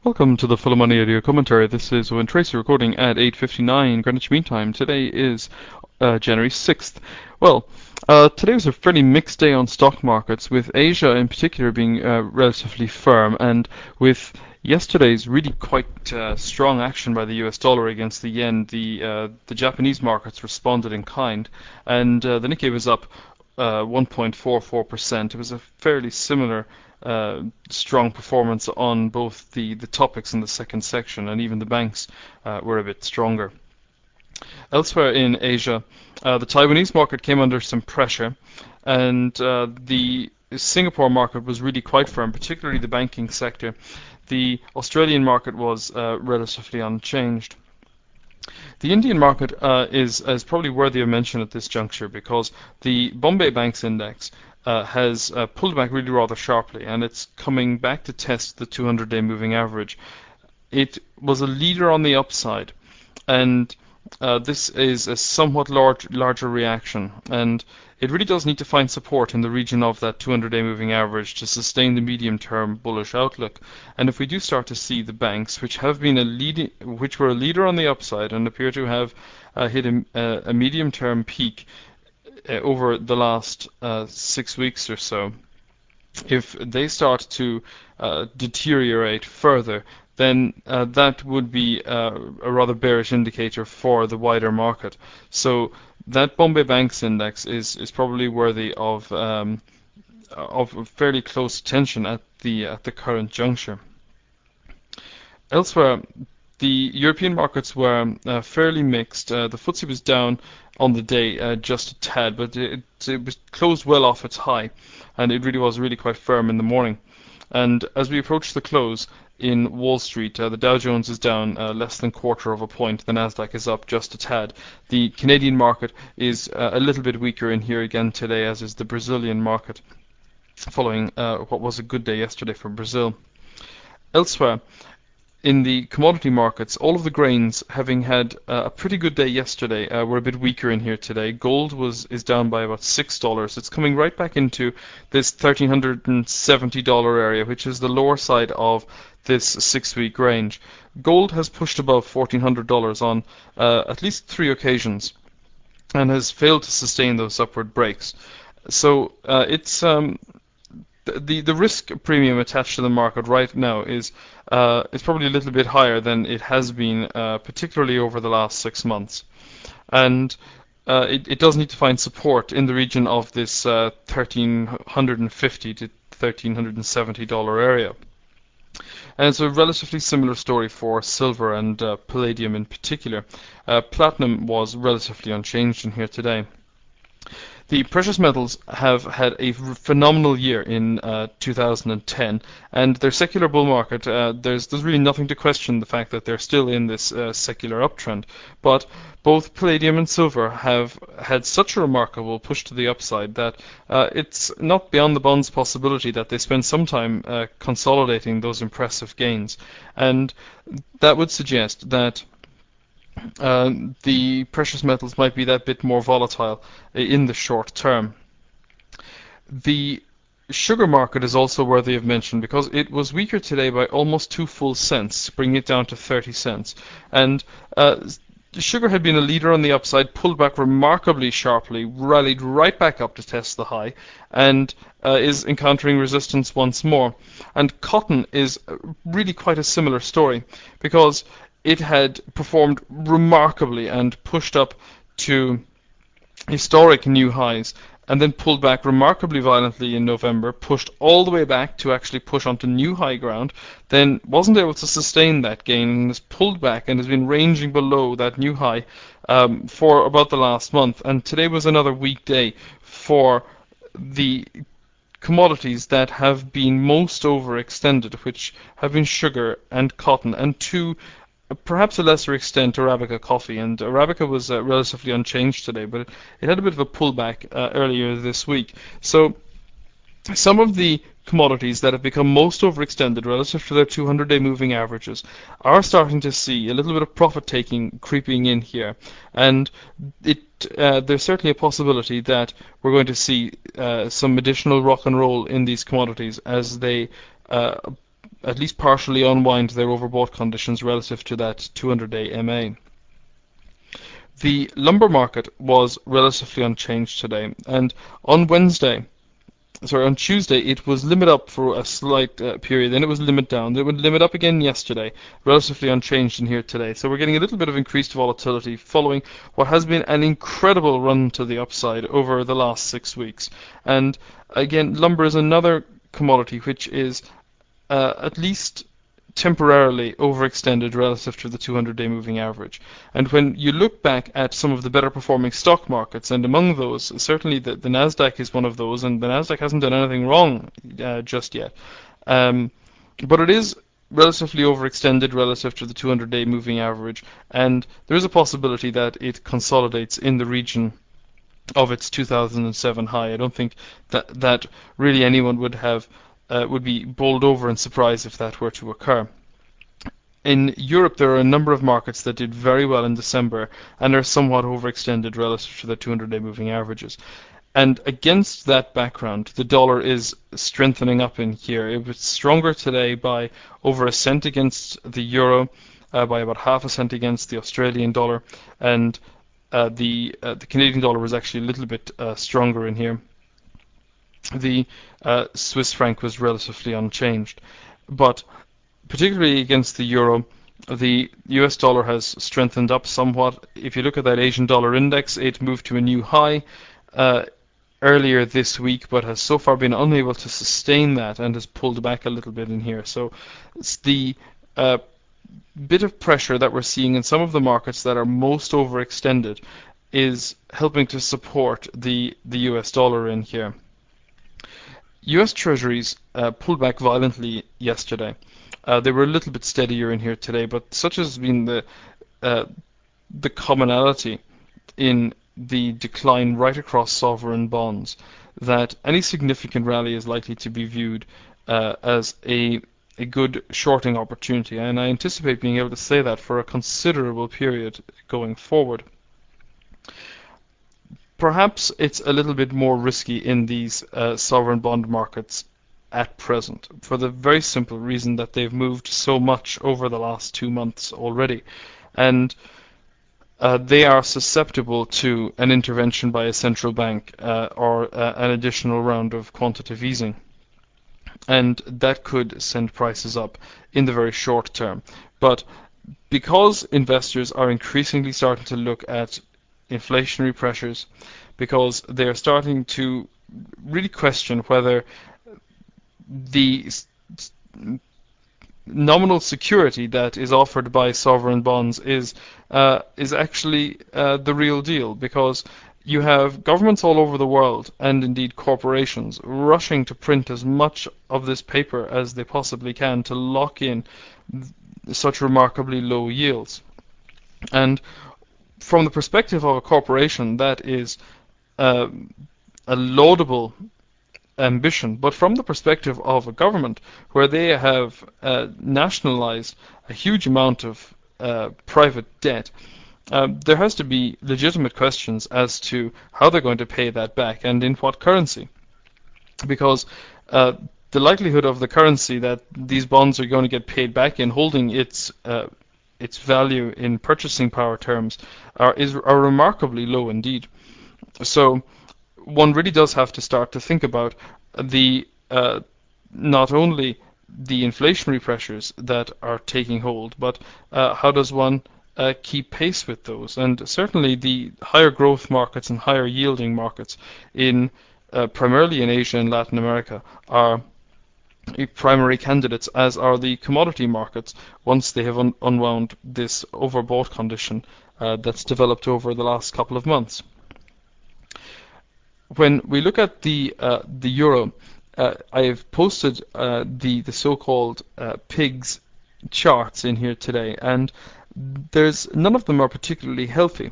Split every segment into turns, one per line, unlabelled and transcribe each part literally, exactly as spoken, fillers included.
Welcome to the Full of Money audio commentary. This is Owen Tracy recording at eight fifty-nine Greenwich Mean Time. Today is uh, January sixth. Well, uh, today was a fairly mixed day on stock markets, with Asia in particular being uh, relatively firm, and with yesterday's really quite uh, strong action by the U S dollar against the yen, the uh, the Japanese markets responded in kind, and uh, the Nikkei was up uh, one point four four percent. It was a fairly similar uh, strong performance on both the, the topics in the second section, and even the banks uh, were a bit stronger. Elsewhere in Asia, uh, the Taiwanese market came under some pressure, and uh, the Singapore market was really quite firm, particularly the banking sector. The Australian market was uh, relatively unchanged. The Indian market uh, is, is probably worthy of mention at this juncture, because the Bombay Banks Index uh, has uh, pulled back really rather sharply, and it's coming back to test the two hundred day moving average. It was a leader on the upside, and uh, this is a somewhat large, larger reaction, and it really does need to find support in the region of that two hundred day moving average to sustain the medium-term bullish outlook. And if we do start to see the banks, which have been a leading, which were a leader on the upside and appear to have uh, hit a, a medium-term peak uh, over the last uh, six weeks or so, if they start to uh, deteriorate further, then uh, that would be uh, a rather bearish indicator for the wider market. So that Bombay Banks Index is, is probably worthy of um, of fairly close attention at the at the current juncture. Elsewhere, the European markets were uh, fairly mixed. Uh, the F T S E was down on the day uh, just a tad, but it, it was closed well off its high, and it really was really quite firm in the morning. And as we approach the close in Wall Street, uh, the Dow Jones is down uh, less than a quarter of a point. The Nasdaq is up just a tad. The Canadian market is uh, a little bit weaker in here again today, as is the Brazilian market, following uh, what was a good day yesterday for Brazil. Elsewhere, in the commodity markets, all of the grains, having had uh, a pretty good day yesterday, uh, were a bit weaker in here today. Gold was is down by about six dollars. It's coming right back into this one thousand three hundred seventy dollars area, which is the lower side of this six-week range. Gold has pushed above fourteen hundred dollars on uh, at least three occasions, and has failed to sustain those upward breaks. So uh, it's um, the the risk premium attached to the market right now is uh, is probably a little bit higher than it has been, uh, particularly over the last six months, and uh, it, it does need to find support in the region of this uh, thirteen fifty to thirteen seventy dollar area. And it's a relatively similar story for silver and uh, palladium in particular. Uh, platinum was relatively unchanged in here today. The precious metals have had a phenomenal year in uh, two thousand ten, and their secular bull market, uh, there's, there's really nothing to question the fact that they're still in this uh, secular uptrend. But both palladium and silver have had such a remarkable push to the upside that uh, it's not beyond the bounds possibility that they spend some time uh, consolidating those impressive gains. And that would suggest that Uh, the precious metals might be that bit more volatile in the short term. The sugar market is also worthy of mention, because it was weaker today by almost two full cents, bringing it down to thirty cents. And uh, sugar had been a leader on the upside, pulled back remarkably sharply, rallied right back up to test the high, and uh, is encountering resistance once more. And cotton is really quite a similar story, because it had performed remarkably and pushed up to historic new highs, and then pulled back remarkably violently in November, pushed all the way back to actually push onto new high ground, then wasn't able to sustain that gain, and has pulled back and has been ranging below that new high um, for about the last month. And today was another weak day for the commodities that have been most overextended, which have been sugar and cotton, and to perhaps a lesser extent Arabica coffee. And Arabica was uh, relatively unchanged today, but it, it had a bit of a pullback uh, earlier this week. So some of the commodities that have become most overextended relative to their two hundred day moving averages are starting to see a little bit of profit taking creeping in here, and it uh, there's certainly a possibility that we're going to see uh, some additional rock and roll in these commodities as they uh, at least partially unwind their overbought conditions relative to that two hundred day M A. The lumber market was relatively unchanged today, and on Wednesday, sorry, on Tuesday, it was limit up for a slight uh, period, then it was limit down, then it would limit up again yesterday, relatively unchanged in here today. So we're getting a little bit of increased volatility following what has been an incredible run to the upside over the last six weeks. And again, lumber is another commodity which is uh, at least temporarily overextended relative to the two hundred day moving average. And when you look back at some of the better performing stock markets, and among those, certainly the, the Nasdaq is one of those, and the Nasdaq hasn't done anything wrong uh, just yet. Um, but it is relatively overextended relative to the two hundred day moving average, and there is a possibility that it consolidates in the region of its two thousand seven high. I don't think that, that really anyone would have Uh, would be bowled over in surprise if that were to occur. In Europe, there are a number of markets that did very well in December and are somewhat overextended relative to the two hundred day moving averages. And against that background, the dollar is strengthening up in here. It was stronger today by over a cent against the euro, uh, by about half a cent against the Australian dollar, and uh, the uh, the Canadian dollar was actually a little bit uh, stronger in here. The uh, Swiss franc was relatively unchanged, but particularly against the euro, the U S dollar has strengthened up somewhat. If you look at that Asian dollar index, it moved to a new high uh, earlier this week, but has so far been unable to sustain that and has pulled back a little bit in here. So it's the uh, bit of pressure that we're seeing in some of the markets that are most overextended is helping to support the, the U S dollar in here. U S Treasuries uh, pulled back violently yesterday. Uh, they were a little bit steadier in here today, but such has been the uh, the commonality in the decline right across sovereign bonds that any significant rally is likely to be viewed uh, as a a good shorting opportunity, and I anticipate being able to say that for a considerable period going forward. Perhaps it's a little bit more risky in these uh, sovereign bond markets at present, for the very simple reason that they've moved so much over the last two months already, and uh, they are susceptible to an intervention by a central bank uh, or uh, an additional round of quantitative easing, and that could send prices up in the very short term. But because investors are increasingly starting to look at inflationary pressures, because they are starting to really question whether the nominal security that is offered by sovereign bonds is uh, is actually uh, the real deal, because you have governments all over the world, and indeed corporations, rushing to print as much of this paper as they possibly can to lock in such remarkably low yields. And from the perspective of a corporation, that is uh, a laudable ambition, but from the perspective of a government, where they have uh, nationalized a huge amount of uh, private debt, uh, there has to be legitimate questions as to how they're going to pay that back and in what currency, because uh, the likelihood of the currency that these bonds are going to get paid back in holding its uh, its value in purchasing power terms are is are remarkably low indeed. So one really does have to start to think about the uh, not only the inflationary pressures that are taking hold, but uh, how does one uh, keep pace with those? And certainly the higher growth markets and higher yielding markets in uh, primarily in Asia and Latin America are primary candidates, as are the commodity markets, once they have un unwound this overbought condition uh, that's developed over the last couple of months. When we look at the uh, the euro, uh, I've posted uh, the the so-called uh, pigs charts in here today, and there's none of them are particularly healthy.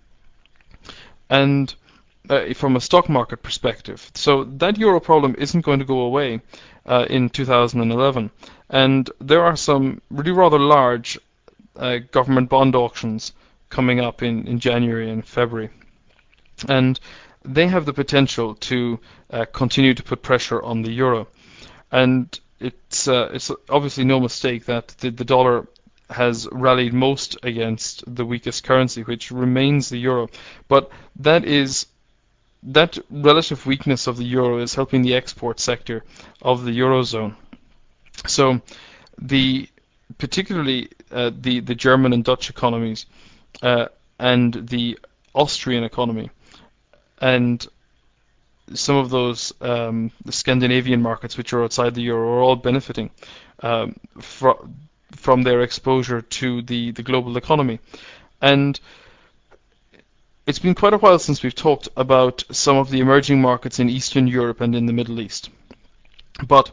And uh, from a stock market perspective, so that euro problem isn't going to go away uh, in two thousand eleven, and there are some really rather large uh, government bond auctions coming up in in January and February, and they have the potential to uh, continue to put pressure on the euro. And it's uh, it's obviously no mistake that the, the dollar has rallied most against the weakest currency, which remains the euro. But that is that relative weakness of the euro is helping the export sector of the eurozone. So the particularly uh, the the German and Dutch economies uh, and the Austrian economy and some of those um, the Scandinavian markets which are outside the euro are all benefiting um, fr- from their exposure to the, the global economy. And it's been quite a while since we've talked about some of the emerging markets in Eastern Europe and in the Middle East. But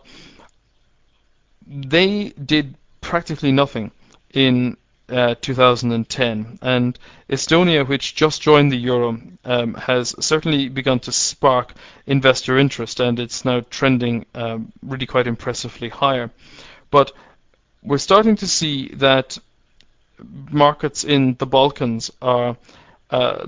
they did practically nothing in uh, two thousand ten, and Estonia, which just joined the euro, um, has certainly begun to spark investor interest, and it's now trending um, really quite impressively higher. But we're starting to see that markets in the Balkans are uh,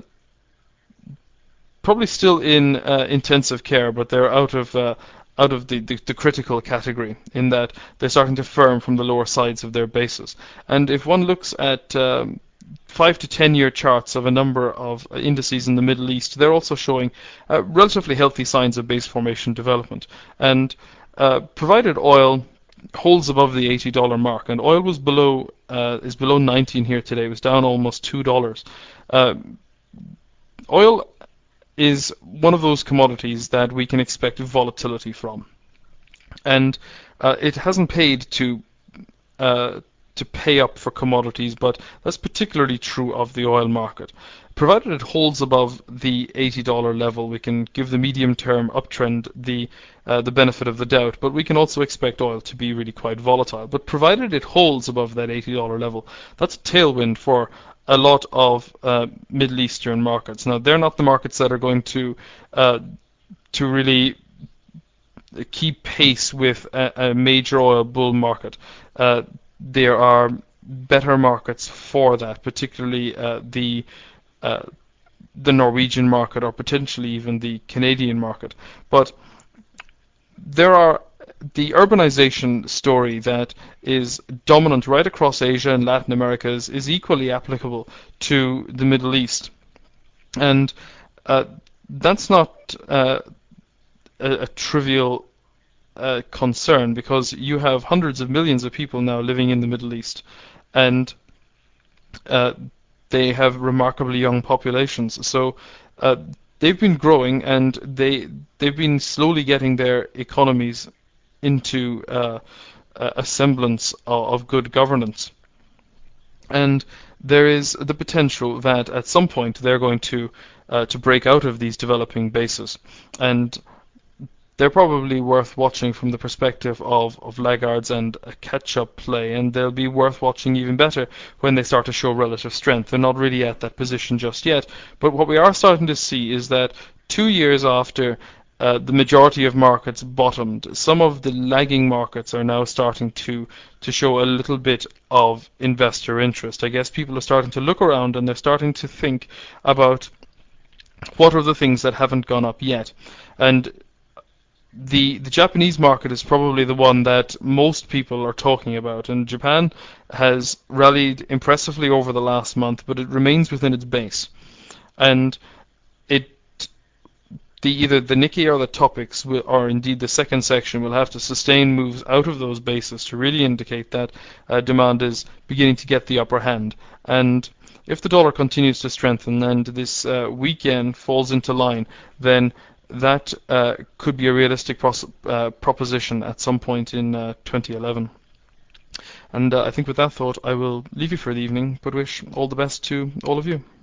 probably still in uh, intensive care, but they're out of uh, out of the, the, the critical category in that they're starting to firm from the lower sides of their bases. And if one looks at um, five to ten year charts of a number of indices in the Middle East, they're also showing uh, relatively healthy signs of base formation development. And uh, provided oil holds above the eighty dollar mark, and oil was below uh, is below nineteen here today. It was down almost two dollars. Uh, oil is one of those commodities that we can expect volatility from, and uh, it hasn't paid to uh, to pay up for commodities, but that's particularly true of the oil market. Provided it holds above the eighty dollar level, we can give the medium-term uptrend the uh, the benefit of the doubt, but we can also expect oil to be really quite volatile. But provided it holds above that eighty dollar level, that's a tailwind for a lot of uh, Middle Eastern markets. Now, they're not the markets that are going to uh, to really keep pace with a, a major oil bull market. Uh, there are better markets for that, particularly uh, the uh, the Norwegian market or potentially even the Canadian market. But there are the urbanization story that is dominant right across Asia and Latin America is, is equally applicable to the Middle East. And uh, that's not uh, a, a trivial uh, concern, because you have hundreds of millions of people now living in the Middle East, and uh, they have remarkably young populations. So uh, they've been growing, and they they've been slowly getting their economies into uh, a semblance of, of good governance. And there is the potential that at some point they're going to uh, to break out of these developing bases, and they're probably worth watching from the perspective of, of laggards and a catch-up play, and they'll be worth watching even better when they start to show relative strength. They're not really at that position just yet, but what we are starting to see is that two years after uh, the majority of markets bottomed, some of the lagging markets are now starting to, to show a little bit of investor interest. I guess people are starting to look around and they're starting to think about what are the things that haven't gone up yet. And The, the Japanese market is probably the one that most people are talking about, and Japan has rallied impressively over the last month, but it remains within its base. And it the either the Nikkei or the Topix, will, or indeed the second section, will have to sustain moves out of those bases to really indicate that uh, demand is beginning to get the upper hand. And if the dollar continues to strengthen and this uh, weekend falls into line, then that uh, could be a realistic pros- uh, proposition at some point in uh, twenty eleven. And uh, I think with that thought, I will leave you for the evening, but wish all the best to all of you.